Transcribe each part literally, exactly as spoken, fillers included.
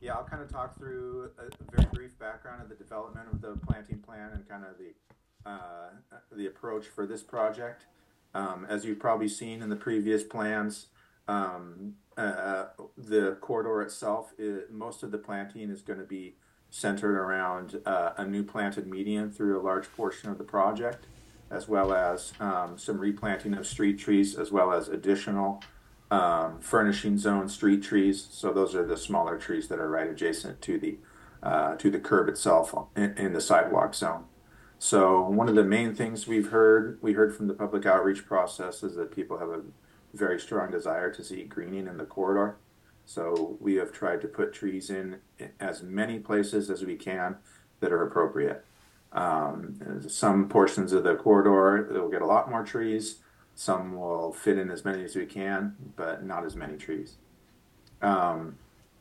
Yeah, I'll kind of talk through a, a very brief background of the development of the planting plan and kind of the uh, the approach for this project. Um, as you've probably seen in the previous plans, um, uh, the corridor itself, is, most of the planting is going to be centered around uh, a new planted median through a large portion of the project, as well as um, some replanting of street trees, as well as additional um, furnishing zone street trees. So those are the smaller trees that are right adjacent to the uh, to the curb itself in, in the sidewalk zone. So one of the main things we've heard we heard from the public outreach process is that people have a very strong desire to see greening in the corridor. So we have tried to put trees in as many places as we can that are appropriate. Um, some portions of the corridor, they'll get a lot more trees. Some will fit in as many as we can, but not as many trees. Um,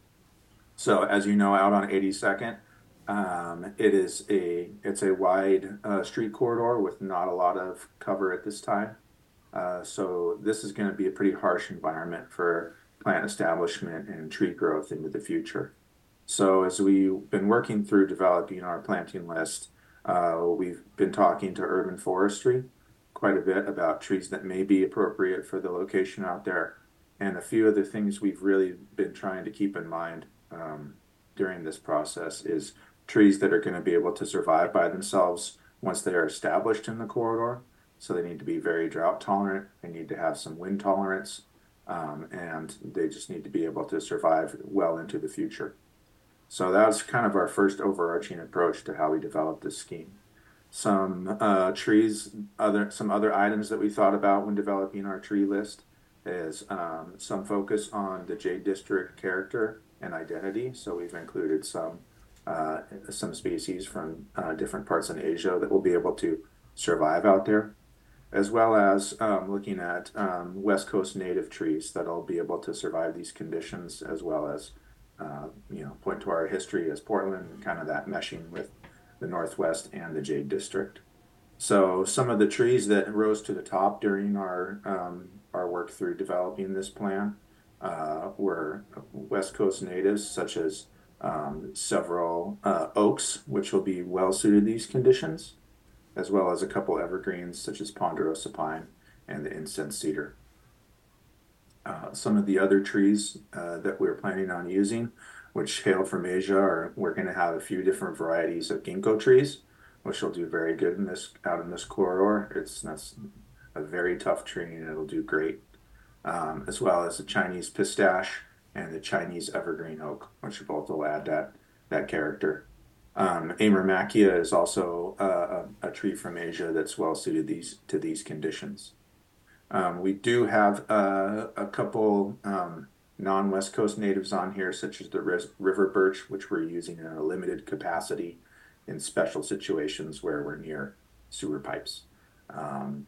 so as you know, out on eighty-second, um, it is a it's a wide uh, street corridor with not a lot of cover at this time. Uh, so this is going to be a pretty harsh environment for plant establishment and tree growth into the future. So as we've been working through developing our planting list, uh, we've been talking to urban forestry quite a bit about trees that may be appropriate for the location out there. And a few of the things we've really been trying to keep in mind um, during this process is trees that are going to be able to survive by themselves once they are established in the corridor. So they need to be very drought tolerant. They need to have some wind tolerance, um, and they just need to be able to survive well into the future. So that's kind of our first overarching approach to how we develop this scheme. Some uh, trees, other some other items that we thought about when developing our tree list is um, some focus on the Jade District character and identity. So we've included some uh, some species from uh, different parts in Asia that will be able to survive out there, as well as um, looking at um, West Coast native trees that'll be able to survive these conditions, as well as uh, you know, point to our history as Portland and kind of that meshing with the Northwest and the Jade District. So some of the trees that rose to the top during our um, our work through developing this plan uh, were West Coast natives, such as um, several uh, oaks, which will be well suited to these conditions, as well as a couple evergreens such as ponderosa pine and the incense cedar. Uh, some of the other trees uh, that we're planning on using, which hail from Asia, are we're going to have a few different varieties of ginkgo trees, which will do very good in this out in this corridor. It's that's a very tough tree and it'll do great, um, as well as the Chinese pistache and the Chinese evergreen oak, which both will add that that character. Um, Amormachia is also uh, a, a tree from Asia that's well suited these to these conditions. Um, we do have uh, a couple um, non-West Coast natives on here, such as the river birch, which we're using in a limited capacity in special situations where we're near sewer pipes. Um,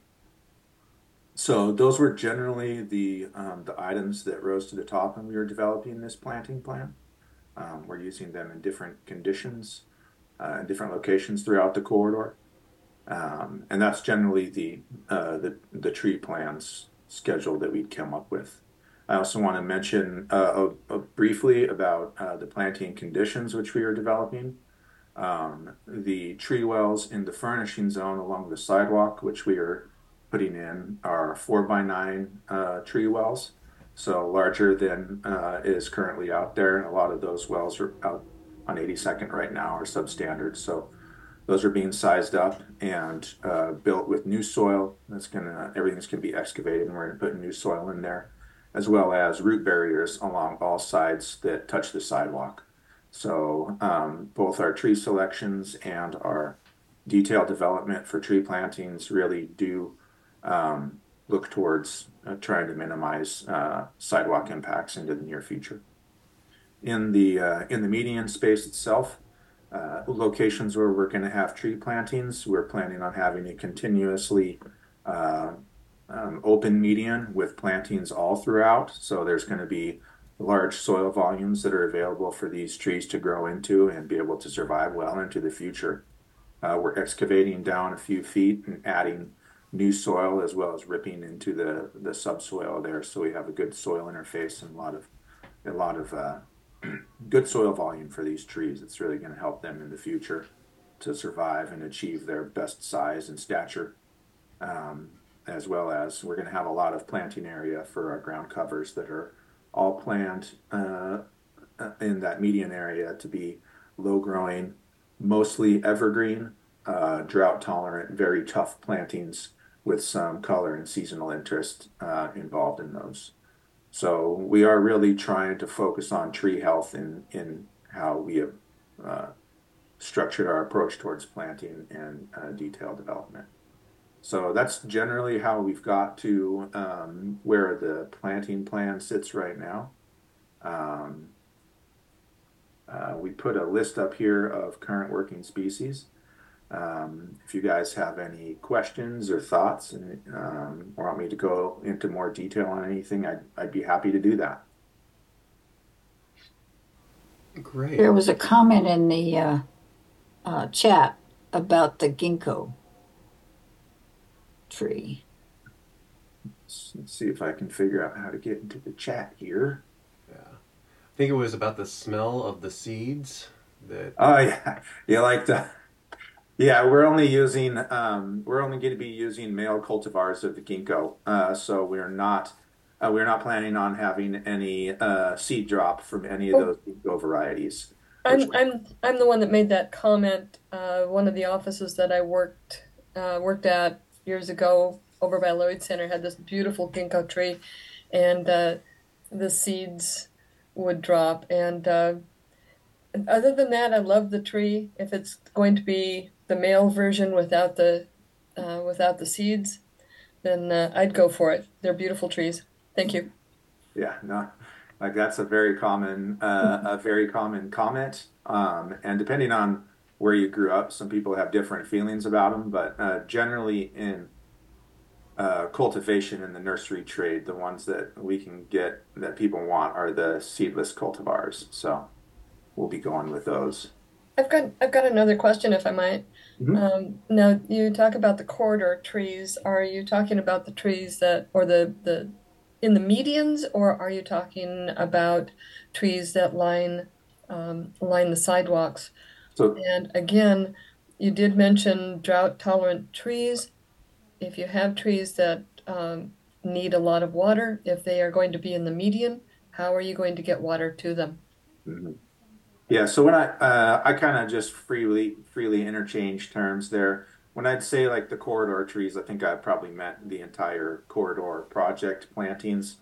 so those were generally the um, the items that rose to the top when we were developing this planting plan. Um, we're using them in different conditions, uh, in different locations throughout the corridor. Um, and that's generally the, uh, the the tree plans schedule that we'd come up with. I also want to mention uh, uh, uh, briefly about uh, the planting conditions which we are developing. Um, the tree wells in the furnishing zone along the sidewalk, which we are putting in, are four by nine uh, tree wells, so larger than uh, is currently out there. And a lot of those wells are out on eighty-second right now are substandard. So those are being sized up and uh, built with new soil. That's gonna everything's gonna be excavated, and we're gonna put new soil in there, as well as root barriers along all sides that touch the sidewalk. So um, both our tree selections and our detailed development for tree plantings really do um, look towards uh, trying to minimize uh, sidewalk impacts into the near future. In the uh, in the median space itself, uh, locations where we're going to have tree plantings, we're planning on having a continuously uh, um, open median with plantings all throughout. So there's going to be large soil volumes that are available for these trees to grow into and be able to survive well into the future. Uh, we're excavating down a few feet and adding new soil as well as ripping into the the subsoil there, so we have a good soil interface and a lot of a lot of uh, good soil volume for these trees. It's really going to help them in the future to survive and achieve their best size and stature. Um, as well as we're going to have a lot of planting area for our ground covers that are all planned uh, in that median area to be low growing, mostly evergreen, uh, drought tolerant, very tough plantings with some color and seasonal interest uh, involved in those. So we are really trying to focus on tree health in in how we have uh, structured our approach towards planting and uh, detail development. So that's generally how we've got to um, where the planting plan sits right now. Um, uh, we put a list up here of current working species. Um, if you guys have any questions or thoughts and um, or want me to go into more detail on anything, I'd, I'd be happy to do that. Great. There was a comment in the uh, uh, chat about the ginkgo tree. Let's, let's see if I can figure out how to get into the chat here. Yeah. I think it was about the smell of the seeds that. Oh yeah, you like the yeah. We're only using um, we're only going to be using male cultivars of the ginkgo, uh, so we're not uh, we're not planning on having any uh, seed drop from any of Oh, those ginkgo varieties. Which I'm I'm I'm the one that made that comment. Uh, one of the offices that I worked uh, worked at years ago over by Lloyd Center had this beautiful ginkgo tree, and uh, the seeds would drop. And uh, other than that, I love the tree. If it's going to be the male version without the uh, without the seeds, then uh, I'd go for it. They're beautiful trees. Thank you. Yeah, no, like that's a very common, uh, a very common comment. Um, and depending on where you grew up, some people have different feelings about them. But uh, generally, in uh, cultivation in the nursery trade, the ones that we can get that people want are the seedless cultivars. So we'll be going with those. I've got I've got another question, if I might. Mhm. Um, now you talk about the corridor trees. Are you talking about the trees that, or the the in the medians, or are you talking about trees that line um, line the sidewalks? So And again, you did mention drought tolerant trees. If you have trees that um, need a lot of water, if they are going to be in the median, how are you going to get water to them? mhm. Yeah, so when I uh, I kind of just freely freely interchange terms there. When I'd say like the corridor trees, I think I probably meant the entire corridor project plantings.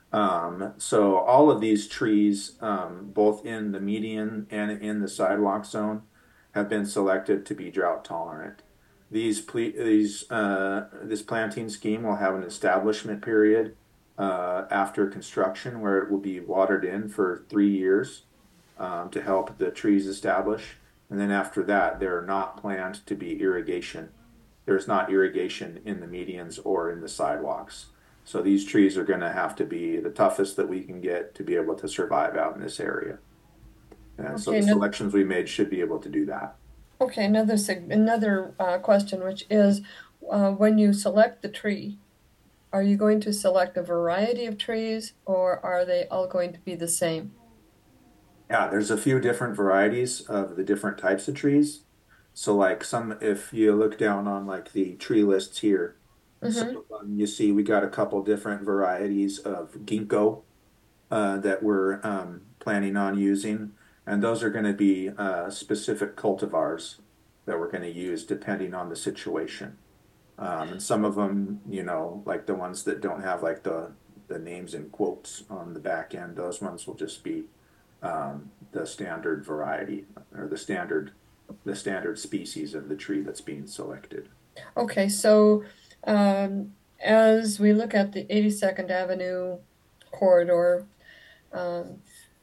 Um, so all of these trees, um, both in the median and in the sidewalk zone, have been selected to be drought tolerant. These ple these uh, this planting scheme will have an establishment period uh, after construction where it will be watered in for three years um, to help the trees establish. And then after that, they're not planned to be irrigation. There's not irrigation in the medians or in the sidewalks. So these trees are going to have to be the toughest that we can get to be able to survive out in this area. And so Okay, the no, selections we made should be able to do that. Okay, another sig- another uh, question, which is, uh, when you select the tree, are you going to select a variety of trees, or are they all going to be the same? Yeah, there's a few different varieties of the different types of trees. So like some, if you look down on like the tree lists here, some Mm-hmm. of them you see we got a couple different varieties of ginkgo uh, that we're um, planning on using, and those are going to be uh, specific cultivars that we're going to use depending on the situation. Um, and some of them, you know, like the ones that don't have like the the names in quotes on the back end, those ones will just be um, the standard variety or the standard the standard species of the tree that's being selected. Okay, so um, as we look at the eighty-second Avenue corridor, um,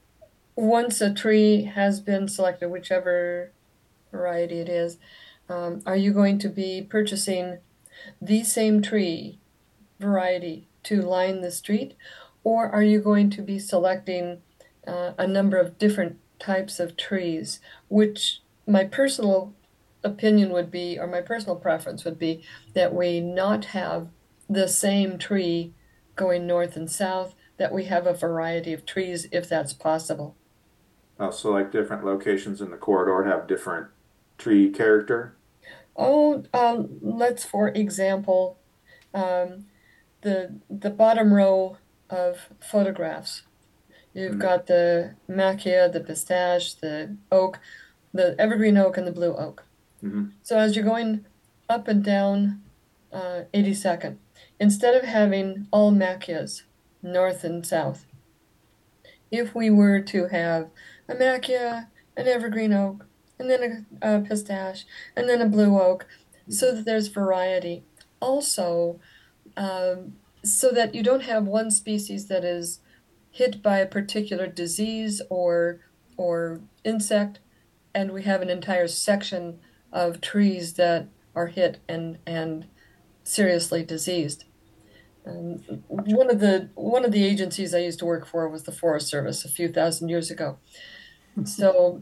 once a tree has been selected, whichever variety it is, um, are you going to be purchasing the same tree variety to line the street, or are you going to be selecting uh, a number of different types of trees? Which my personal opinion would be, or my personal preference would be, that we not have the same tree going north and south, that we have a variety of trees if that's possible. Oh, so like different locations in the corridor have different tree character? Oh, um, let's for example, um, the the bottom row of photographs. You've Mm-hmm. got the macchia, the pistache, the oak, the evergreen oak, and the blue oak. Mm-hmm. So as you're going up and down uh, eighty-second, instead of having all macchias, north and south, if we were to have a macchia, an evergreen oak, and then a, a pistache, and then a blue oak, so that there's variety. Also, um, so that you don't have one species that is hit by a particular disease or or insect, and we have an entire section of trees that are hit and and seriously diseased. Um, one of the one of the agencies I used to work for was the Forest Service a few thousand years ago. So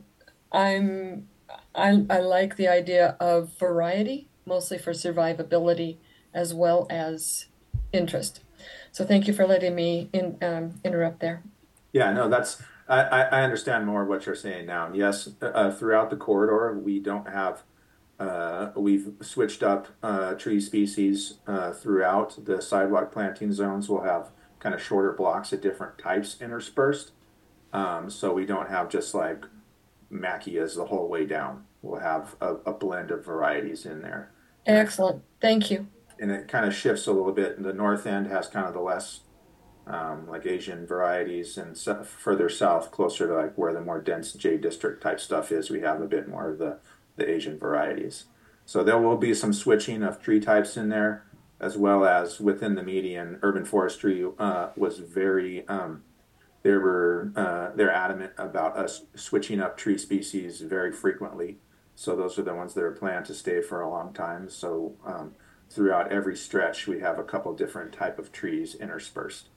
I'm I, I like the idea of variety, mostly for survivability as well as interest. So thank you for letting me in, um, interrupt there. Yeah, no, that's I, I I understand more what you're saying now. Yes, uh, throughout the corridor, we don't have uh, we've switched up uh, tree species uh, throughout the sidewalk planting zones. We'll have kind of shorter blocks of different types interspersed. Um, so we don't have just like machias the whole way down. We'll have a, a blend of varieties in there, and it Excellent. Thank you. and it kind of shifts a little bit. The north end has kind of the less um, like Asian varieties, and so further south, closer to like where the more dense J district type stuff is, we have a bit more of the the Asian varieties. So there will be some switching of tree types in there, as well as within the median. Urban forestry uh, was very um, they were uh, they're adamant about us switching up tree species very frequently. So those are the ones that are planned to stay for a long time. So um, throughout every stretch, we have a couple different type of trees interspersed.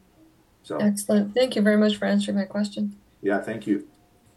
So, Excellent. Thank you very much for answering my question. yeah, thank you.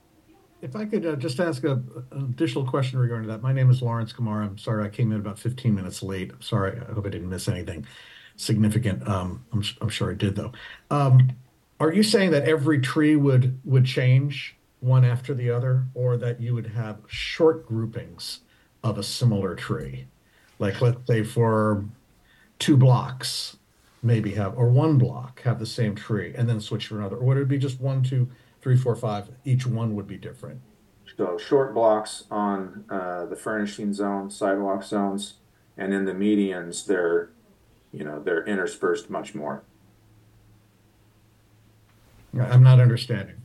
If I could uh, just ask a, an additional question regarding that. My name is Lawrence Kamara. I'm sorry I came in about fifteen minutes late. I'm sorry. I hope I didn't miss anything significant. Um, I'm, I'm sure I did though. Um, are you saying that every tree would would change one after the other, or that you would have short groupings of a similar tree? Like let's say for two blocks, maybe have, or one block have the same tree and then switch to another? Or would it be just one, two, three, four, five? Each one would be different. So short blocks on uh, the furnishing zone, sidewalk zones, and in the medians, they're, you know, they're interspersed much more. I'm not understanding.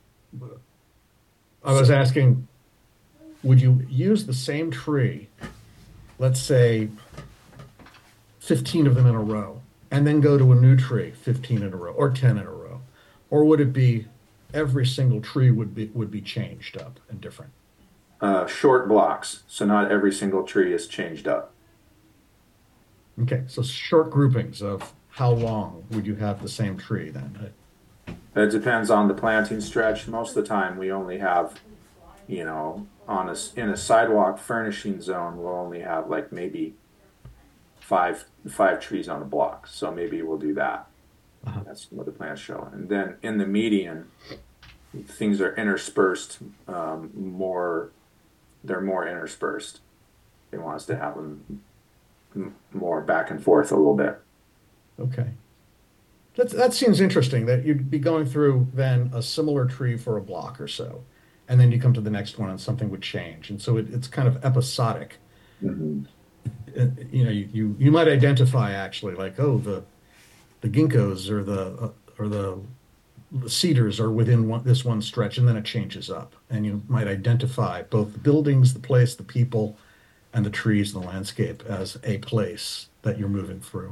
I was So, asking, would you use the same tree, let's say fifteen of them in a row, and then go to a new tree, fifteen in a row, or ten in a row? Or would it be every single tree would be would be changed up and different? uh, short blocks. So not every single tree is changed up. Okay, so short groupings of how long would you have the same tree then? It depends on the planting stretch. Most of the time, we only have, you know, on a in a sidewalk furnishing zone, we'll only have like maybe five five trees on a block. So maybe we'll do that. Uh-huh. That's what the plans show. And then in the median, things are interspersed um, more. They're more interspersed. They want us to have them more back and forth a little bit. Okay. That, that seems interesting that you'd be going through then a similar tree for a block or so, and then you come to the next one and something would change. And so it, it's kind of episodic. Mhm. Uh, you know, you, you, you might identify actually like, oh, the the ginkgos or the uh, or the, the cedars are within one, this one stretch, and then it changes up. And you might identify both the buildings, the place, the people, and the trees and the landscape as a place that you're moving through.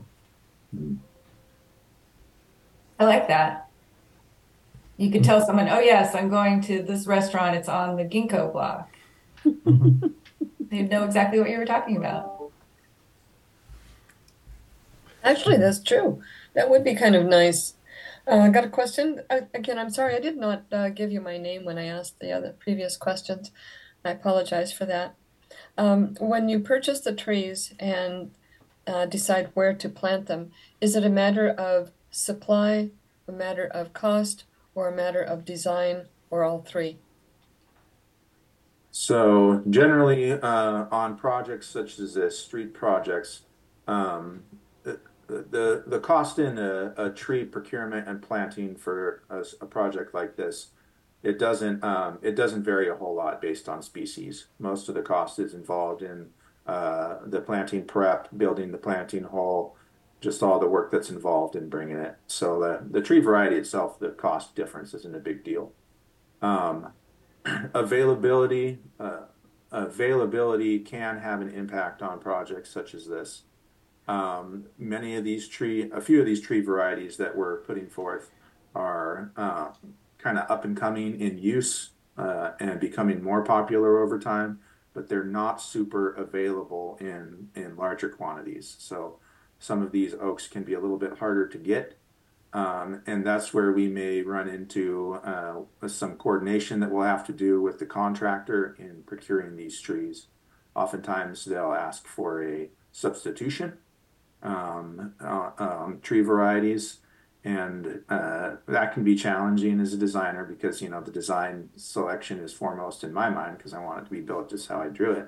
I like that. You could tell someone, oh, yes, I'm going to this restaurant. It's on the Ginkgo block. Mhm. They'd know exactly what you were talking about. Actually, that's true. That would be kind of nice. Uh, I got a question. Uh, again, I'm sorry, I did not uh, give you my name when I asked the other previous questions. I apologize for that. Um, when you purchase the trees and uh, decide where to plant them, is it a matter of supply, a matter of cost, or a matter of design or all three? So generally, uh, on projects such as this, street projects, um, the, the the cost in a, a tree procurement and planting for a, s- a project like this, it doesn't um, it doesn't vary a whole lot based on species. Most of the cost is involved in uh, the planting prep, building the planting hole, just all the work that's involved in bringing it. So the the tree variety itself, the cost difference isn't a big deal. Um, availability, uh, availability can have an impact on projects such as this. Um, many of these tree, a few of these tree varieties that we're putting forth are uh, kind of up and coming in use uh, and becoming more popular over time, but they're not super available in in larger quantities. So some of these oaks can be a little bit harder to get. Um, and that's where we may run into uh, some coordination that we'll have to do with the contractor in procuring these trees. Oftentimes, they'll ask for a substitution um, uh, um, tree varieties, and uh, that can be challenging as a designer because you know the design selection is foremost in my mind because I want it to be built just how I drew it.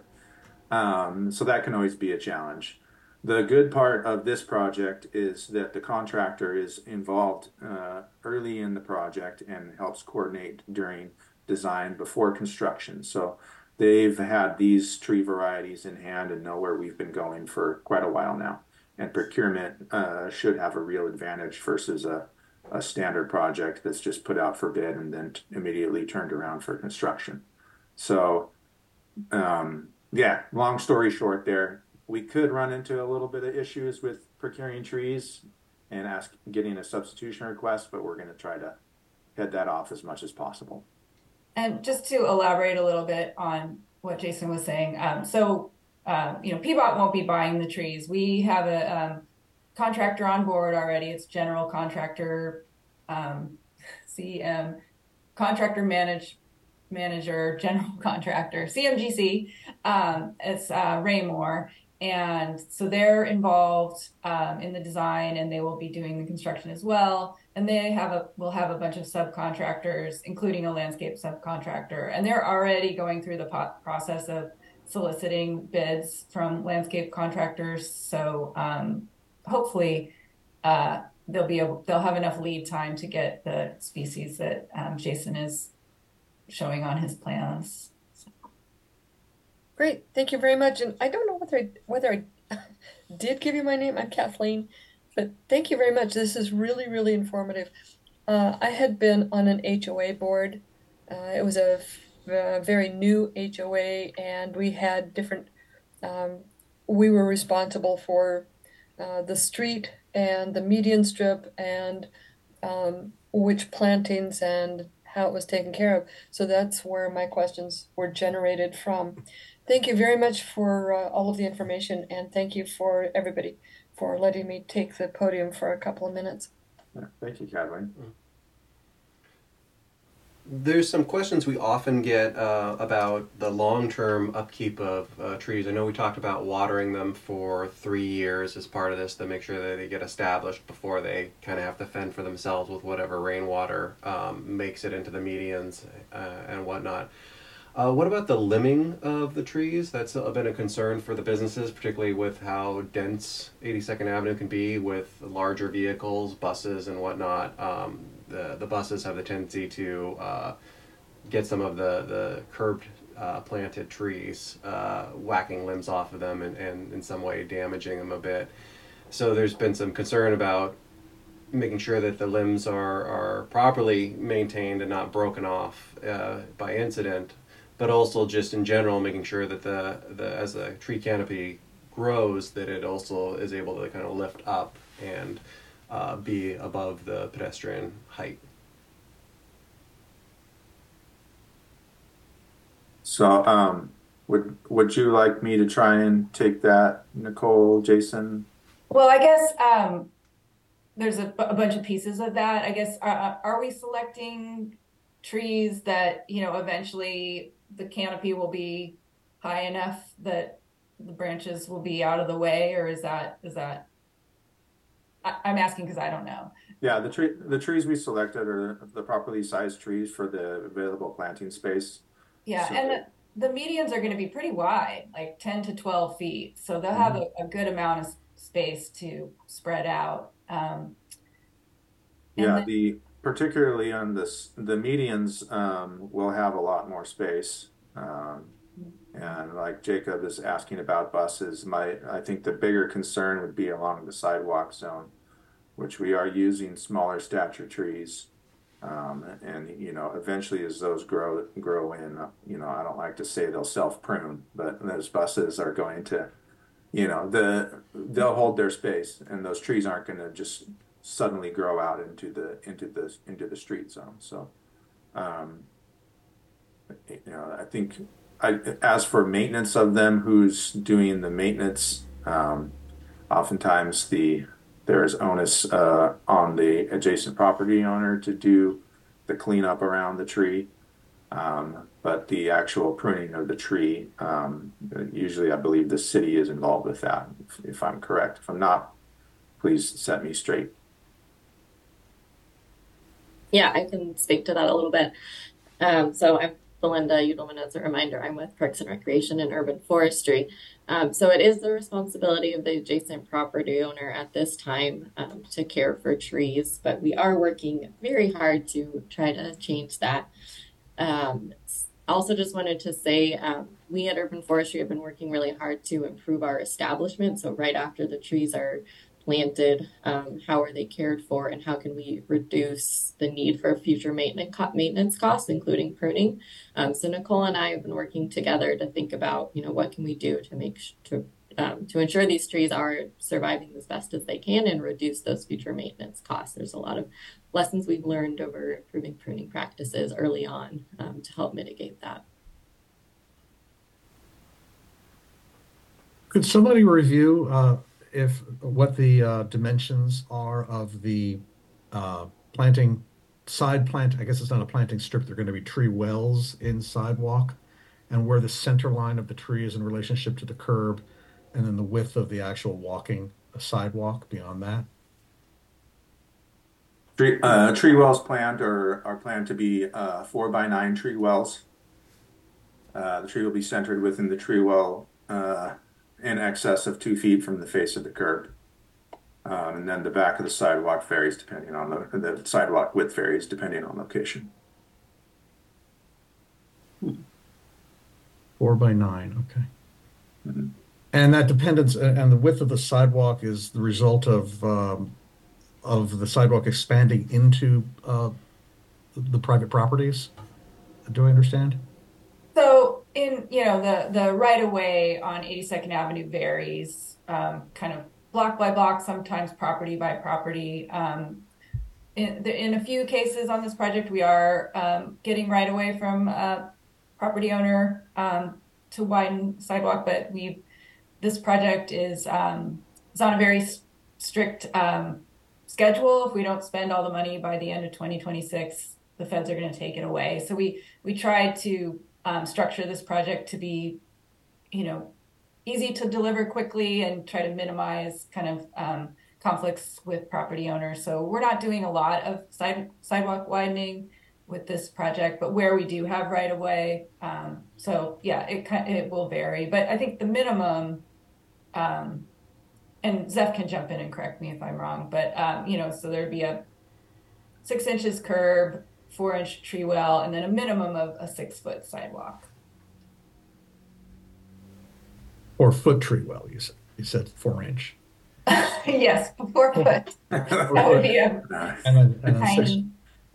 Um, so that can always be a challenge. The good part of this project is that the contractor is involved uh, early in the project and helps coordinate during design before construction. So they've had these tree varieties in hand and know where we've been going for quite a while now. And procurement uh, should have a real advantage versus a, a standard project that's just put out for bid and then immediately turned around for construction. So um, yeah, long story short, there we could run into a little bit of issues with procuring trees and ask getting a substitution request, but we're going to try to head that off as much as possible. And just to elaborate a little bit on what Jason was saying, um, so um, you know, P B O T won't be buying the trees. We have a um, contractor on board already. It's general contractor, um, C M, contractor manage manager, general contractor, C M G C. Um, it's uh, Raymore. And so they're involved um, in the design and they will be doing the construction as well. And they have a, will have a bunch of subcontractors, including a landscape subcontractor. And they're already going through the process of soliciting bids from landscape contractors. So um, hopefully uh, they'll be able, they'll have enough lead time to get the species that um, Jason is showing on his plans. Great, thank you very much. And I don't know whether I, whether I did give you my name. I'm Kathleen, but thank you very much. This is really, really informative. Uh, I had been on an H O A board. Uh, it was a, a very new H O A, and we had different. Um, we were responsible for uh, the street and the median strip and um, which plantings and how it was taken care of. So that's where my questions were generated from. Thank you very much for uh, all of the information, and thank you for everybody for letting me take the podium for a couple of minutes. Yeah, thank you, Kathleen. There's some questions we often get uh, about the long-term upkeep of uh, trees. I know we talked about watering them for three years as part of this to make sure that they get established before they kind of have to fend for themselves with whatever rainwater um, makes it into the medians uh, and whatnot. Uh, what about the limbing of the trees? That's been a concern for the businesses, particularly with how dense eighty-second Avenue can be with larger vehicles, buses, and whatnot. Um, the the buses have the tendency to uh, get some of the the curbed uh, planted trees, uh, whacking limbs off of them, and, and in some way damaging them a bit. So there's been some concern about making sure that the limbs are are properly maintained and not broken off uh, by incident, but also just in general making sure that the, the as the tree canopy grows, that it also is able to kind of lift up and uh, be above the pedestrian height. So, um, would would you like me to try and take that, Nicole, Jason? Well, I guess um, there's a, a bunch of pieces of that. I guess uh, are we selecting trees that, you know, eventually the canopy will be high enough that the branches will be out of the way, or is that is that I, I'm asking because I don't know. Yeah, the tree, the trees we selected are the properly sized trees for the available planting space. Yeah, and So, the, the medians are going to be pretty wide, like ten to twelve feet. So they'll have mhm. a, a good amount of space to spread out. Um, and Yeah, then, the particularly on this, the medians um, will have a lot more space. Um, and like Jacob is asking about buses, my I think the bigger concern would be along the sidewalk zone, which we are using smaller stature trees. Um, and you know, eventually as those grow grow in, uh, you know, I don't like to say they'll self prune, but those buses are going to, you know, the they'll hold their space, and those trees aren't going to just suddenly grow out into the into the into the street zone. So, um, you know, I think I as for maintenance of them, who's doing the maintenance? Um, oftentimes the there is onus uh, on the adjacent property owner to do the cleanup around the tree. Um, but the actual pruning of the tree, um, usually I believe the city is involved with that, if, if I'm correct. If I'm not, please set me straight. Yeah, I can speak to that a little bit. Um, so I'm Belinda Udelman. As a reminder, I'm with Parks and Recreation and Urban Forestry. Um, so it is the responsibility of the adjacent property owner at this time um, to care for trees, but we are working very hard to try to change that. Um, also, just wanted to say um, we at Urban Forestry have been working really hard to improve our establishment. So right after the trees are planted, um, how are they cared for, and how can we reduce the need for future maintenance maintenance costs, including pruning. Um, so Nicole and I have been working together to think about, you know, what can we do to make to um, to ensure these trees are surviving as best as they can and reduce those future maintenance costs. There's a lot of lessons we've learned over improving pruning practices early on um, to help mitigate that. Could somebody review uh, if what the uh, dimensions are of the uh, planting side plant? I guess it's not a planting strip. They're going to be tree wells in sidewalk, and where the center line of the tree is in relationship to the curb, and then the width of the actual walking sidewalk beyond that. Tree, uh, tree wells planned are, are planned to be uh, four by nine tree wells. Uh, the tree will be centered within the tree well uh, in excess of two feet from the face of the curb. Um, and then the back of the sidewalk varies depending on the, the sidewalk width varies depending on location. Four by nine, okay. Mhm. And that dependence and the width of the sidewalk is the result of um, of the sidewalk expanding into uh, the private properties. Do I understand? so in, you know, the, the right of way on eighty-second Avenue varies um, kind of block by block, sometimes property by property. Um, in, the, in a few cases on this project, we are um, getting right away from a property owner um, to widen sidewalk, but we this project is um, is on a very s- strict um, schedule. If we don't spend all the money by the end of twenty twenty-six, the feds are going to take it away. So we we tried to um, structure this project to be, you know, easy to deliver quickly and try to minimize kind of um, conflicts with property owners. So we're not doing a lot of side sidewalk widening with this project, but where we do have right of way, um, so yeah, it kind it will vary. But I think the minimum, um, and Zeph can jump in and correct me if I'm wrong, but um, you know, so there'd be a six inches curb, four inch tree well, and then a minimum of a six foot sidewalk. Or foot tree well, you said. You said four inch. Yes, four foot. That would be a And then, and then six. tiny.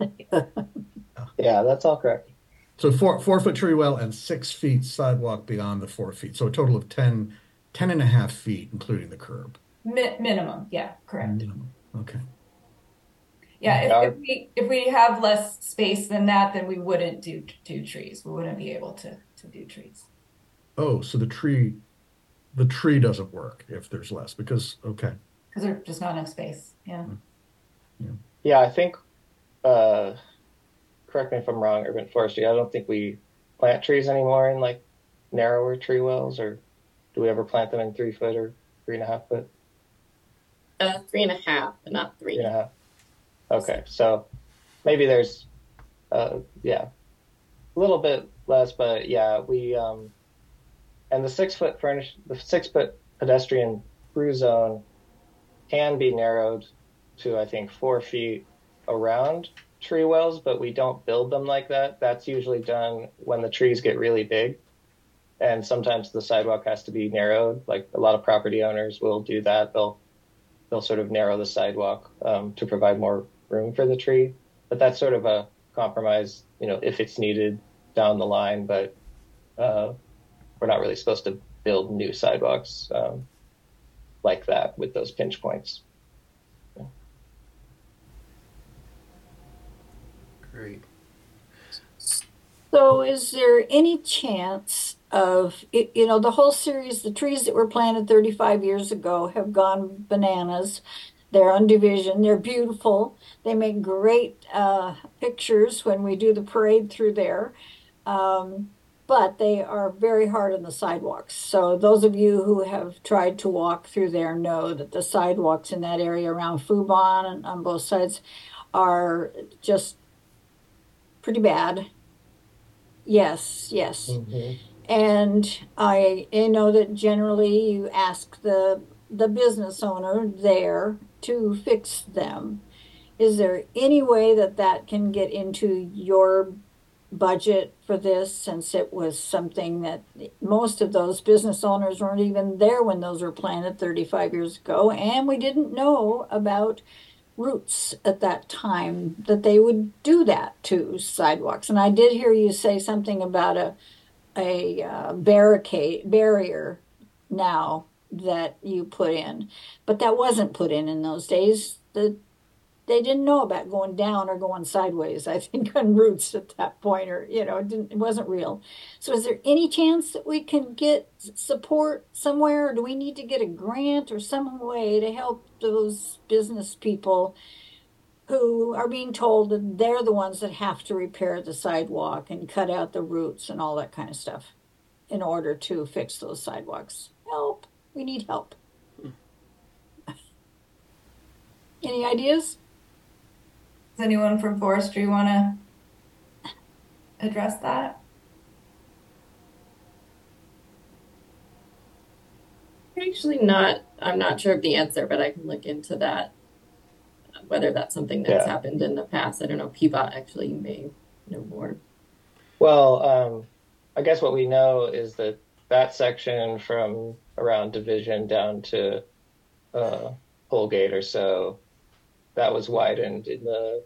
Yeah, that's all correct. So four four foot tree well and six feet sidewalk beyond the four feet. So a total of ten, ten and a half feet, including the curb. Mi- minimum, yeah, correct. Minimum. Okay. Yeah, if, Our- if we if we have less space than that, then we wouldn't do do trees. We wouldn't be able to to do trees. Oh, so the tree, the tree doesn't work if there's less because okay. Because there's just not enough space. Yeah. Yeah, I think, uh, correct me if I'm wrong, Urban Forestry, I don't think we plant trees anymore in like narrower tree wells, or do we ever plant them in three foot or three and a half foot? Uh, three and a half, but not three. Three and a half. Okay, so maybe there's, uh, yeah, a little bit less, but yeah, we um, and the six foot furnish the six foot pedestrian through zone can be narrowed to I think four feet around tree wells, but we don't build them like that. That's usually done when the trees get really big, and sometimes the sidewalk has to be narrowed. Like a lot of property owners will do that. They'll they'll sort of narrow the sidewalk um, to provide more room for the tree. But that's sort of a compromise, you know, if it's needed down the line. But uh, we're not really supposed to build new sidewalks um, like that with those pinch points. Yeah. Great. So, is there any chance of, it- you know, the whole series, the trees that were planted thirty-five years ago have gone bananas. They're on Division, they're beautiful. They make great uh, pictures when we do the parade through there. Um, but they are very hard on the sidewalks. So, those of you who have tried to walk through there know that the sidewalks in that area around Fubon and on both sides are just pretty bad. Yes, yes. Mm-hmm. And I, I know that generally you ask the the business owner there to fix them. Is there any way that that can get into your budget for this, since it was something that most of those business owners weren't even there when those were planted thirty-five years ago, and we didn't know about roots at that time that they would do that to sidewalks. And I did hear you say something about a a uh, barricade barrier now that you put in, but that wasn't put in in those days. The They didn't know about going down or going sideways, I think, on roots at that point, or you know, it didn't it wasn't real. So is there any chance that we can get support somewhere, or do we need to get a grant or some way to help those business people who are being told that they're the ones that have to repair the sidewalk and cut out the roots and all that kind of stuff in order to fix those sidewalks? Help. We need help. Any ideas? Does anyone from forestry want to address that? Actually, not. I'm not sure of the answer, but I can look into that. uh, Whether that's something that's Yeah. happened in the past. I don't know. P B O T actually may know more. Well, um, I guess what we know is that that section from around Division down to uh, Holgate or so, that was widened in the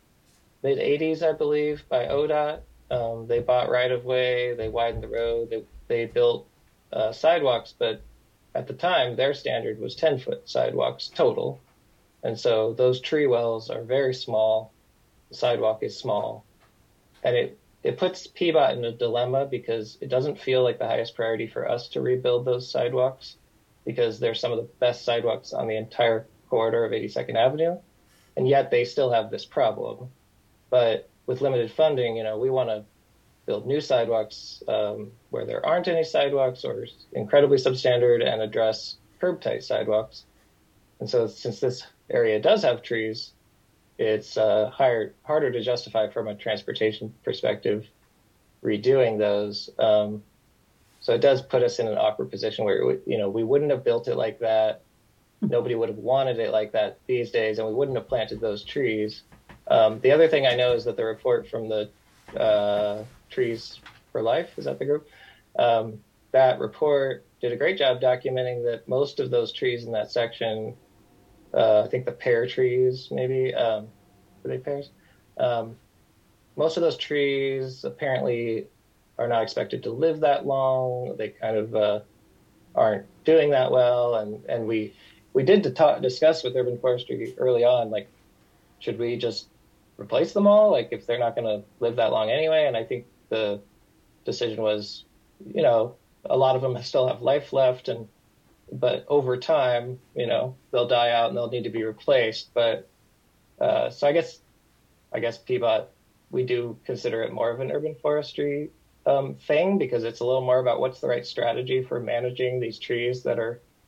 mid eighties, I believe, by O D O T. Um, they bought right of way, they widened the road, they, they built uh, sidewalks, but at the time, their standard was ten foot sidewalks total. And so those tree wells are very small, the sidewalk is small, and it it puts P B O T in a dilemma because it doesn't feel like the highest priority for us to rebuild those sidewalks because they're some of the best sidewalks on the entire corridor of eighty-second Avenue, and yet they still have this problem. But with limited funding, you know, we want to build new sidewalks um, where there aren't any sidewalks or incredibly substandard and address curb-tight sidewalks. And so since this area does have trees, it's uh, higher, harder to justify from a transportation perspective redoing those. Um, so it does put us in an awkward position where, we, you know, we wouldn't have built it like that. Nobody would have wanted it like that these days, and we wouldn't have planted those trees. Um, the other thing I know is that the report from the uh, Trees for Life, is that the group? Um, that report did a great job documenting that most of those trees in that section, uh, I think the pear trees maybe, um, were they pears? Um, most of those trees apparently are not expected to live that long. They kind of uh, aren't doing that well. And, and we, we did to talk, discuss with Urban Forestry early on, like, should we just replace them all? Like, if they're not going to live that long anyway? And I think the decision was, you know, a lot of them still have life left, and but over time, you know, they'll die out and they'll need to be replaced. But uh, so I guess, I guess P B O T, we do consider it more of an urban forestry um, thing because it's a little more about what's the right strategy for managing these trees that are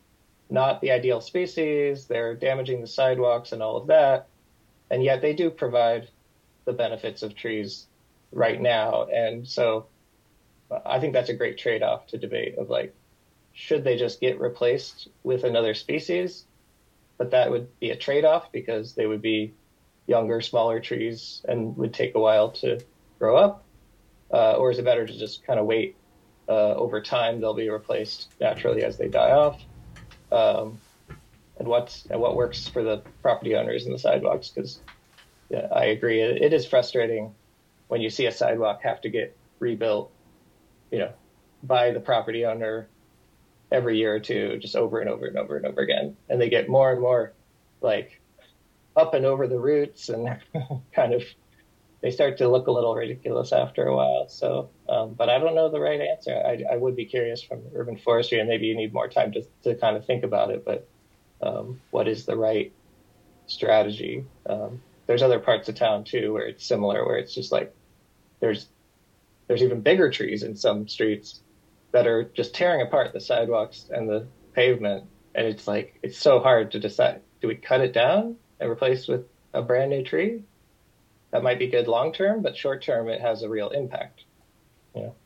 not the ideal species. They're damaging the sidewalks and all of that. And yet they do provide the benefits of trees right now. And so I think that's a great trade-off to debate of like, should they just get replaced with another species? But that would be a trade-off because they would be younger, smaller trees and would take a while to grow up. Uh, or is it better to just kind of wait? Uh, over time, they'll be replaced naturally as they die off. Um, and what's and what works for the property owners and the sidewalks? Because yeah, I agree, it, it is frustrating when you see a sidewalk have to get rebuilt, you know, by the property owner every year or two, just over and over and over and over again, and they get more and more like up and over the roots, and kind of they start to look a little ridiculous after a while. So, um, but I don't know the right answer. I, I would be curious from urban forestry, and maybe you need more time to, to kind of think about it, but um, what is the right strategy? Um, there's other parts of town too, where it's similar, where it's just like, there's, there's even bigger trees in some streets that are just tearing apart the sidewalks and the pavement. And it's like, it's so hard to decide, do we cut it down and replace with a brand new tree? That might be good long term, but short term, it has a real impact. You know?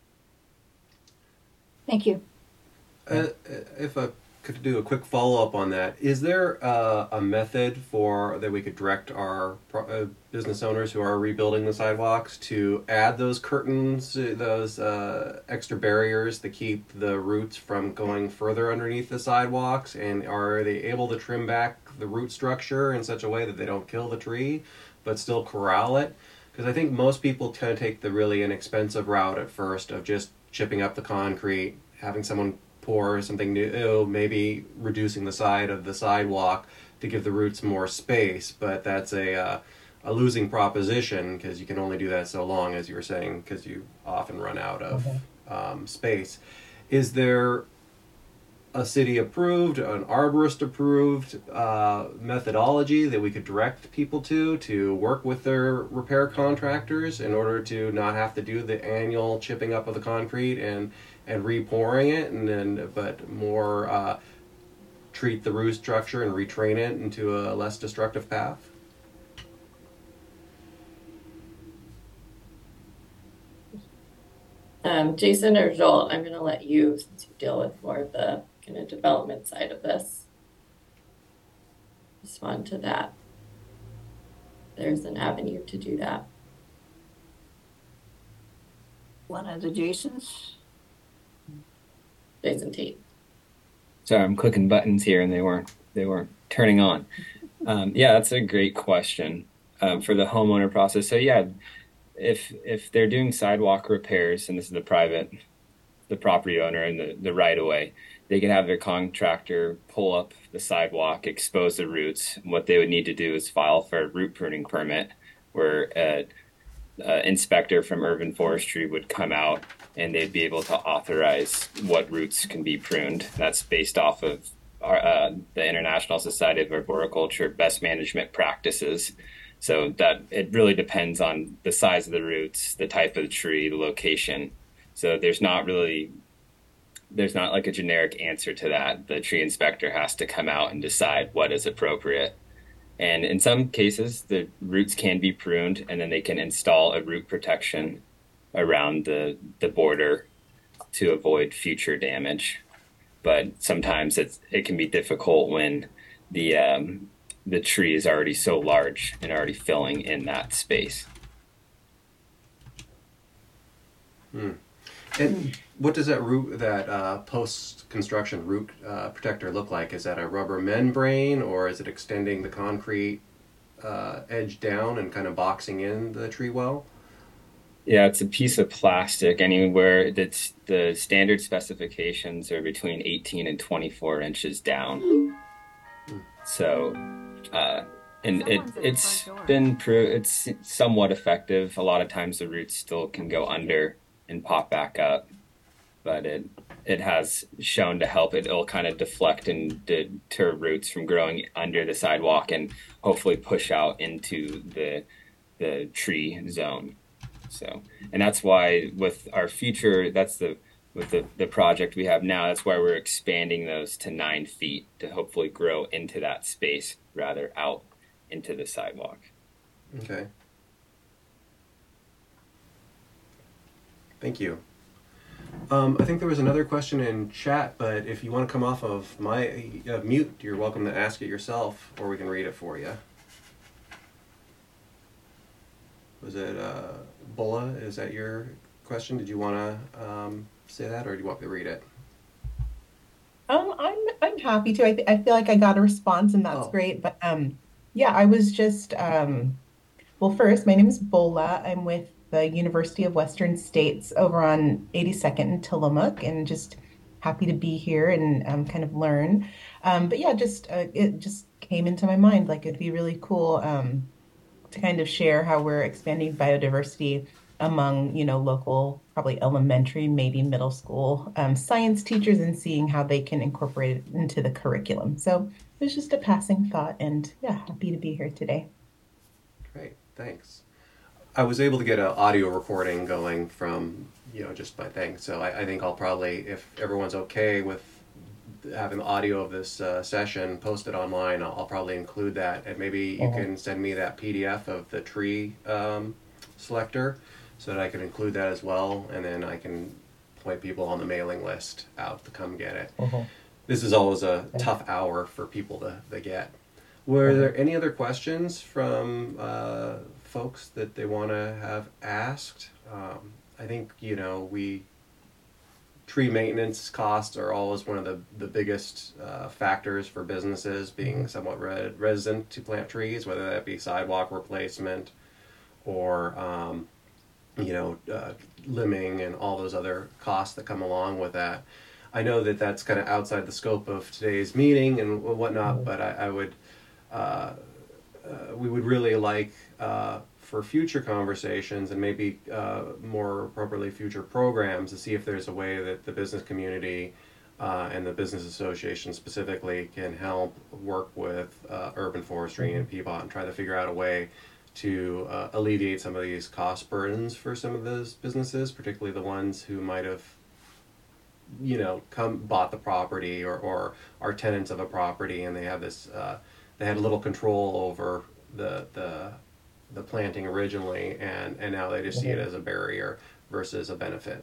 Thank you. Uh, if I could do a quick follow up on that, is there uh, a method for that we could direct our pro- uh, business owners who are rebuilding the sidewalks to add those curtains, uh, those uh, extra barriers that keep the roots from going further underneath the sidewalks? And are they able to trim back the root structure in such a way that they don't kill the tree, but still corral it? Because I think most people kind of take the really inexpensive route at first of just chipping up the concrete, having someone pour something new, maybe reducing the side of the sidewalk to give the roots more space. But that's a uh, a losing proposition, because you can only do that so long, as you were saying, because you often run out of mm-hmm. um, space. Is there a city approved, an arborist approved uh, methodology that we could direct people to to work with their repair contractors in order to not have to do the annual chipping up of the concrete and and repouring it, and then but more uh, treat the root structure and retrain it into a less destructive path? Um, Jason or Joel, I'm going to let you, since you deal with more of the kind of development side of this, respond to that. There's an avenue to do that. One of the Jasons. Jason Tate. Sorry, I'm clicking buttons here and they weren't they weren't turning on. Um, yeah, that's a great question um, for the homeowner process. So yeah, if if they're doing sidewalk repairs, and this is the private, the property owner and the, the right of way, they can have their contractor pull up the sidewalk, expose the roots. What they would need to do is file for a root pruning permit, where a, a inspector from urban forestry would come out and they'd be able to authorize what roots can be pruned. That's based off of our, uh, the International Society of Arboriculture best management practices. So that it really depends on the size of the roots, the type of the tree, the location. So there's not really, there's not like a generic answer to that. The tree inspector has to come out and decide what is appropriate. And in some cases, the roots can be pruned, and then they can install a root protection around the, the border to avoid future damage. But sometimes it's, it can be difficult when the um, the tree is already so large and already filling in that space. Hmm. And what does that root, that uh, post-construction root uh, protector look like? Is that a rubber membrane, or is it extending the concrete uh, edge down and kind of boxing in the tree well? Yeah, it's a piece of plastic. Anywhere that's the standard specifications are between eighteen and twenty-four inches down. Hmm. So, uh, and it it's been pro- it's somewhat effective. A lot of times the roots still can go under and pop back up, but it it has shown to help. It, it'll kind of deflect and deter roots from growing under the sidewalk and hopefully push out into the the tree zone. So, and that's why with our future, that's the with the, the project we have now. That's why we're expanding those to nine feet to hopefully grow into that space rather out into the sidewalk. Okay. Thank you. Um, I think there was another question in chat, but if you want to come off of my uh, mute, you're welcome to ask it yourself, or we can read it for you. Was it uh, Bulla? Is that your question? Did you want to um, say that, or do you want me to read it? Um, I'm I'm happy to. I th I feel like I got a response, and that's Oh. great. But um, yeah, I was just um, well, first, my name is Bola. I'm with the University of Western States over on eighty-second and Tillamook, and just happy to be here and um, kind of learn. Um, but yeah, just uh, it just came into my mind like it'd be really cool um, to kind of share how we're expanding biodiversity among, you know, local, probably elementary, maybe middle school um, science teachers, and seeing how they can incorporate it into the curriculum. So it was just a passing thought, and yeah, happy to be here today. Great, thanks. I was able to get an audio recording going from, you know, just my thing. So I, I think I'll probably, if everyone's okay with having the audio of this uh, session posted online, I'll, I'll probably include that. And maybe you Uh-huh. can send me that P D F of the tree um, selector so that I can include that as well. And then I can point people on the mailing list out to come get it. Uh-huh. This is always a tough hour for people to, to get. Were there any other questions from uh, folks that they want to have asked? Um, I think, you know, we, tree maintenance costs are always one of the, the biggest uh, factors for businesses being somewhat re- resistant to plant trees, whether that be sidewalk replacement or, um, you know, uh, limbing and all those other costs that come along with that. I know that that's kind of outside the scope of today's meeting and whatnot, but I, I would... Uh, uh, we would really like uh, for future conversations and maybe uh, more appropriately future programs to see if there's a way that the business community uh, and the business association specifically can help work with uh, urban forestry and P B O T and try to figure out a way to uh, alleviate some of these cost burdens for some of those businesses, particularly the ones who might have, you know, come bought the property or, or are tenants of a property and they have this uh, they had a little control over the the the planting originally, and and now they just see it as a barrier versus a benefit.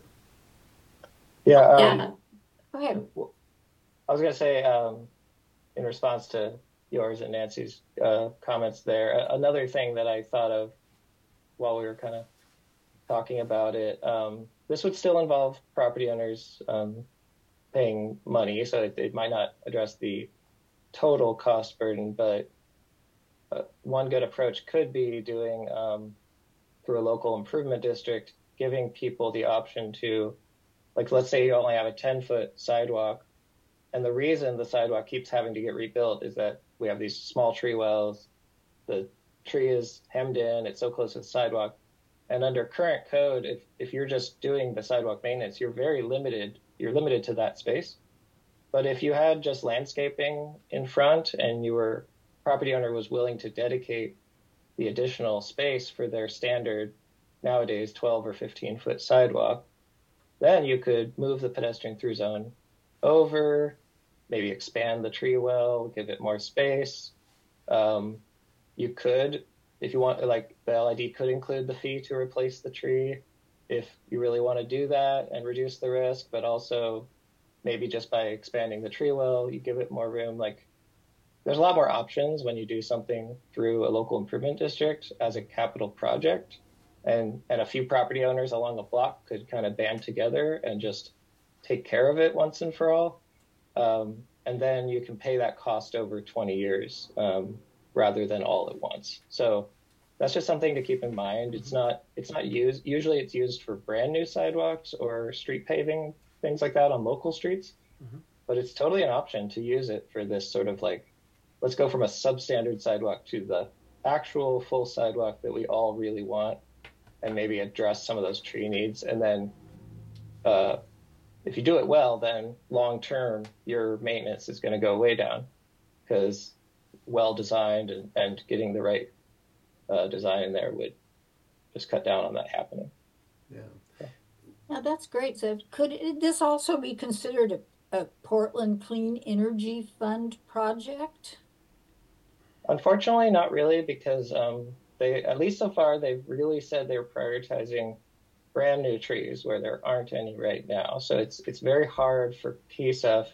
Yeah. Um, Yeah. Go ahead. I was going to say, um, in response to yours and Nancy's uh, comments there, another thing that I thought of while we were kind of talking about it, um, this would still involve property owners um, paying money, so it, it might not address the total cost burden, but uh, one good approach could be doing um, through a local improvement district, giving people the option to, like, let's say you only have a ten foot sidewalk, and the reason the sidewalk keeps having to get rebuilt is that we have these small tree wells, the tree is hemmed in, it's so close to the sidewalk, and under current code, if, if you're just doing the sidewalk maintenance, you're very limited, you're limited to that space. But if you had just landscaping in front and your property owner was willing to dedicate the additional space for their standard nowadays twelve or fifteen foot sidewalk, then you could move the pedestrian through zone over, maybe expand the tree well, give it more space. Um, you could, if you want, like the L I D could include the fee to replace the tree if you really want to do that and reduce the risk, but also maybe just by expanding the tree well, you give it more room. Like, there's a lot more options when you do something through a local improvement district as a capital project. And, and a few property owners along a block could kind of band together and just take care of it once and for all. Um, and then you can pay that cost over twenty years um, rather than all at once. So that's just something to keep in mind. It's not, it's not used, usually it's used for brand new sidewalks or street paving, things like that on local streets, mm-hmm. But it's totally an option to use it for this sort of like, let's go from a substandard sidewalk to the actual full sidewalk that we all really want and maybe address some of those tree needs. And then uh, if you do it well, then long term, your maintenance is going to go way down because well designed and, and getting the right uh, design in there would just cut down on that happening. Yeah. Now that's great. So could it- this also be considered a, a Portland Clean Energy Fund project? Unfortunately, not really, because um, they, at least so far, they've really said they're prioritizing brand new trees where there aren't any right now. So it's it's very hard for P S E F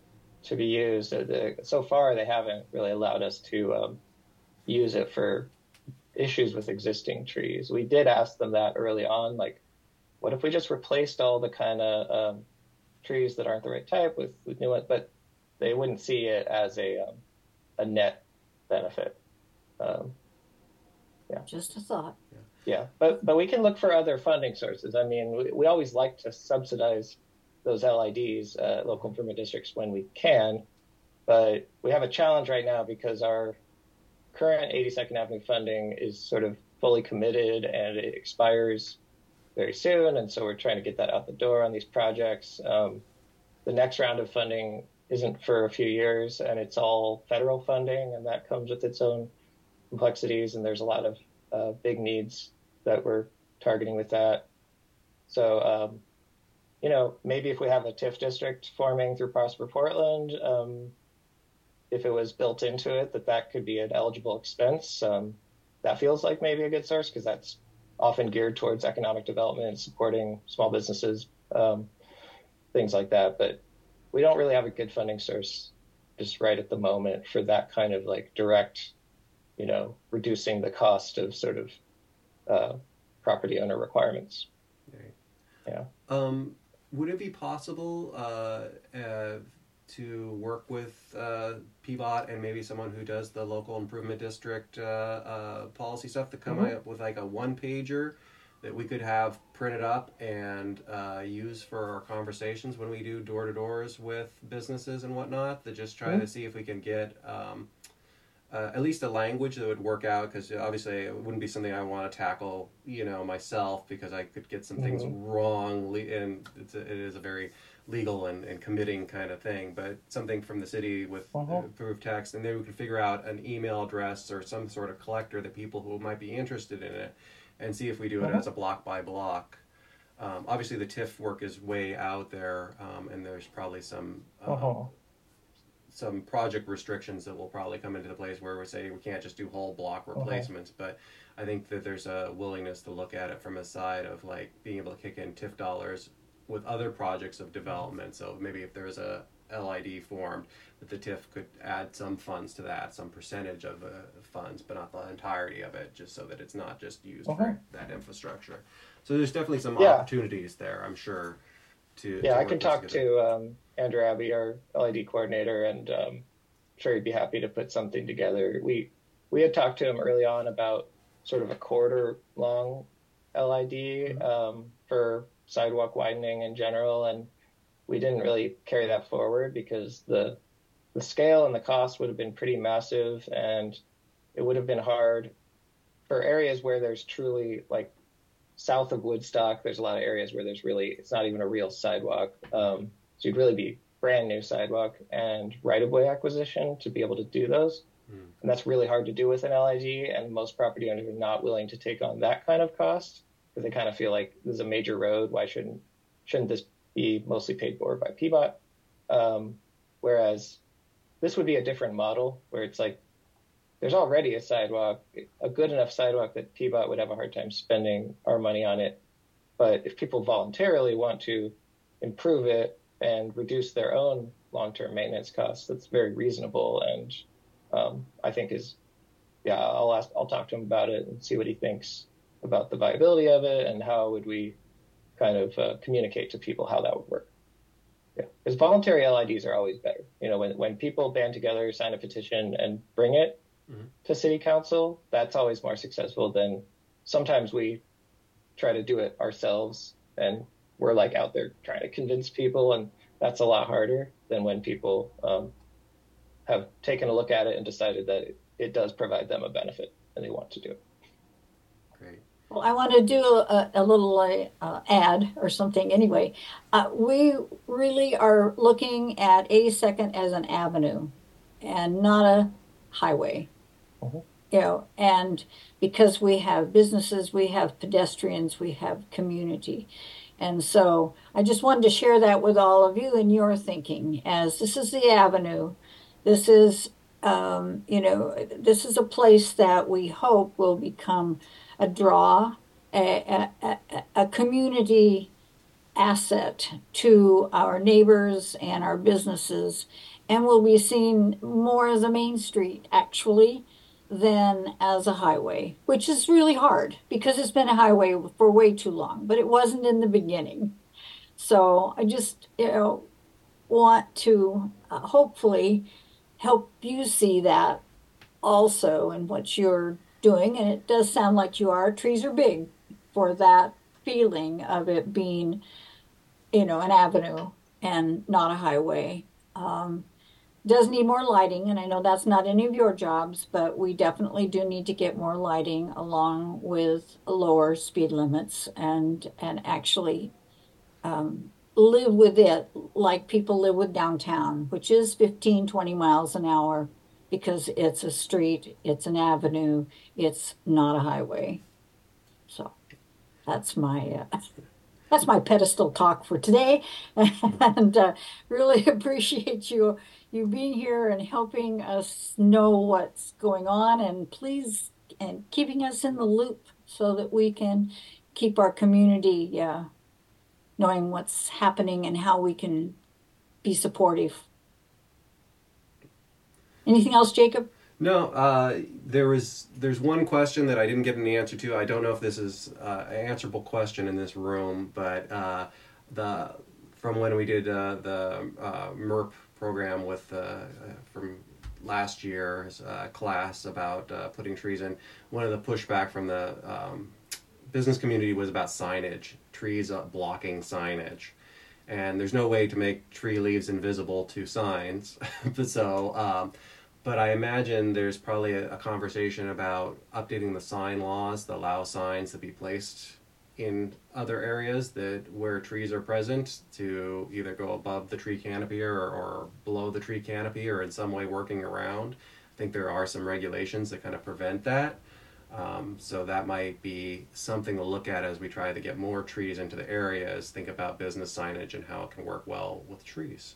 to be used. Uh, the- So far, they haven't really allowed us to um, use it for issues with existing trees. We did ask them that early on, like, what if we just replaced all the kind of um, trees that aren't the right type with, with new ones? But they wouldn't see it as a um, a net benefit. Um, yeah. Just a thought. Yeah, but but we can look for other funding sources. I mean, we, we always like to subsidize those L I Ds, uh, local improvement districts, when we can. But we have a challenge right now because our current eighty-second Avenue funding is sort of fully committed and it expires very soon. And so we're trying to get that out the door on these projects. Um, the next round of funding isn't for a few years, and it's all federal funding, and that comes with its own complexities. And there's a lot of uh, big needs that we're targeting with that. So, um, you know, maybe if we have a T I F district forming through Prosper Portland, um, if it was built into it, that that could be an eligible expense. Um, that feels like maybe a good source because that's often geared towards economic development and supporting small businesses, um, things like that. But we don't really have a good funding source just right at the moment for that kind of like direct, you know, reducing the cost of sort of uh, property owner requirements. Right. Yeah. Um, would it be possible uh, uh, to work with uh, P B O T and maybe someone who does the local improvement district uh, uh, policy stuff to come Mhm. up with like a one pager that we could have printed up and uh, use for our conversations when we do door to doors with businesses and whatnot, to just try Mhm. to see if we can get um, uh, at least a language that would work out, because obviously it wouldn't be something I want to tackle, you know, myself, because I could get some things Mhm. wrong, le- and it's a, it is a very legal and, and committing kind of thing. But something from the city with Mhm. approved text, and then we could figure out an email address or some sort of collector that people who might be interested in it, and see if we do it Mhm. as a block by block. Um, obviously, the T I F work is way out there, um, and there's probably some. Um, Mhm. some project restrictions that will probably come into the place where we say we can't just do whole block replacements. But I think that there's a willingness to look at it from a side of like being able to kick in T I F dollars with other projects of development. So maybe if there's a L I D formed, that the T I F could add some funds to that, some percentage of uh, funds, but not the entirety of it, just so that it's not just used for Mhm. that infrastructure. So there's definitely some Yeah. opportunities there, I'm sure. To, Yeah, to I work can this talk together. to um, Andrew Abbey, our L I D coordinator, and um, I'm sure he'd be happy to put something together. We we had talked to him early on about sort of a quarter long L I D um, for sidewalk widening in general, and we didn't really carry that forward because the the scale and the cost would have been pretty massive, and it would have been hard for areas where there's truly like south of Woodstock, there's a lot of areas where there's really, it's not even a real sidewalk. Um, so you'd really be brand new sidewalk and right of way acquisition to be able to do those. Mm. And that's really hard to do with an L I D. And most property owners are not willing to take on that kind of cost because they kind of feel like this is a major road. Why shouldn't, shouldn't this be mostly paid for by P B O T? Um, whereas this would be a different model where it's like, there's already a sidewalk, a good enough sidewalk that P B O T would have a hard time spending our money on it. But if people voluntarily want to improve it and reduce their own long-term maintenance costs, that's very reasonable. And um, I think is, yeah, I'll ask, I'll talk to him about it and see what he thinks about the viability of it and how would we kind of uh, communicate to people how that would work. Yeah, because voluntary L I Ds are always better. You know, when when people band together, sign a petition, and bring it Mhm. to city council, that's always more successful than sometimes we try to do it ourselves and we're like out there trying to convince people, and that's a lot harder than when people um, have taken a look at it and decided that it, it does provide them a benefit and they want to do it. Great. Well, I want to do a, a little uh, ad or something anyway. Uh, we really are looking at eighty-second as an avenue and not a highway. Mhm. You know, and because we have businesses, we have pedestrians, we have community. And so I just wanted to share that with all of you in your thinking, as this is the avenue. This is, um, you know, this is a place that we hope will become a draw, a, a, a, a community asset to our neighbors and our businesses, and will be seen more as a main street, actually, than as a highway, which is really hard because it's been a highway for way too long, but it wasn't in the beginning. So I just, you know, want to uh, hopefully help you see that also in what you're doing. And it does sound like you are. Trees are big for that feeling of it being, you know, an avenue and not a highway. Um, does need more lighting, and I know that's not any of your jobs, but we definitely do need to get more lighting along with lower speed limits and and actually um, live with it like people live with downtown, which is fifteen, twenty miles an hour because it's a street, it's an avenue, it's not a highway. So that's my uh, that's my pedestal talk for today, and uh, really appreciate you you being here and helping us know what's going on, and please and keeping us in the loop so that we can keep our community uh, knowing what's happening and how we can be supportive. Anything else, Jacob? No, uh, there was there's one question that I didn't get an answer to. I don't know if this is uh, an answerable question in this room, but uh, the from when we did uh, the uh, M R P program with uh, from last year's uh, class about uh, putting trees in, one of the pushback from the um, business community was about signage, trees uh, blocking signage. And there's no way to make tree leaves invisible to signs. so um, But I imagine there's probably a, a conversation about updating the sign laws that allow signs to be placed in other areas that where trees are present to either go above the tree canopy or, or below the tree canopy or in some way working around. I think there are some regulations that kind of prevent that. Um, so that might be something to look at as we try to get more trees into the areas, think about business signage and how it can work well with trees.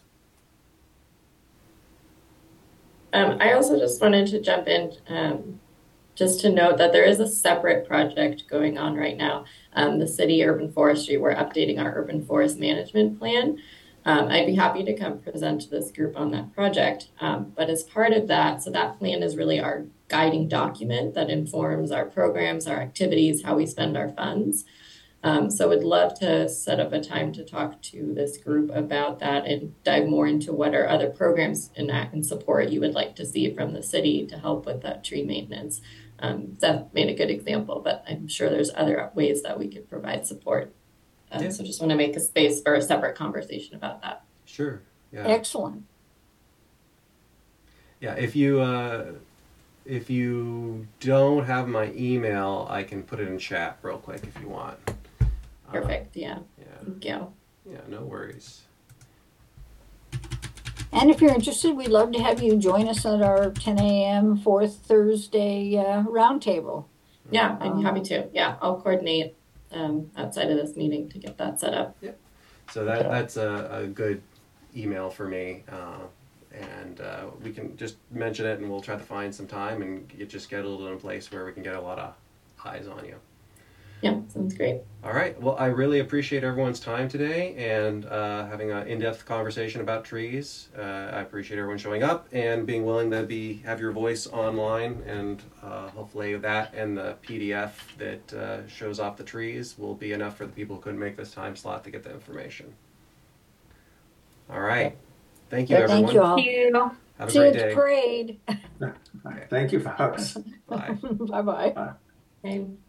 Um, I also just wanted to jump in um, just to note that there is a separate project going on right now. Um, the city urban forestry, we're updating our urban forest management plan. Um, I'd be happy to come present to this group on that project. Um, but as part of that, so that plan is really our guiding document that informs our programs, our activities, how we spend our funds. Um, so I'd love to set up a time to talk to this group about that and dive more into what are other programs and, and support you would like to see from the city to help with that tree maintenance. Um, Seth made a good example, but I'm sure there's other ways that we could provide support. Um, yeah. So just want to make a space for a separate conversation about that. Sure. Yeah. Excellent. Yeah. If you uh, if you don't have my email, I can put it in chat real quick if you want. Perfect. Yeah. Yeah. Thank you. Yeah. No worries. And if you're interested, we'd love to have you join us at our ten a.m. fourth Thursday uh, roundtable. Yeah, I'm happy to. Yeah, I'll coordinate um, outside of this meeting to get that set up. Yep. So that that's a, a good email for me, uh, and uh, we can just mention it, and we'll try to find some time and get you scheduled in a place where we can get a lot of eyes on you. Yeah, sounds great. All right. Well, I really appreciate everyone's time today and uh, having an in-depth conversation about trees. Uh, I appreciate everyone showing up and being willing to be have your voice online, and uh, hopefully that and the P D F that uh, shows off the trees will be enough for the people who couldn't make this time slot to get the information. All right. Thank you, everyone. Thank you all. Thank you. Have a See great you at day. the parade. Thank you, folks. Bye. Bye-bye. Bye. Okay.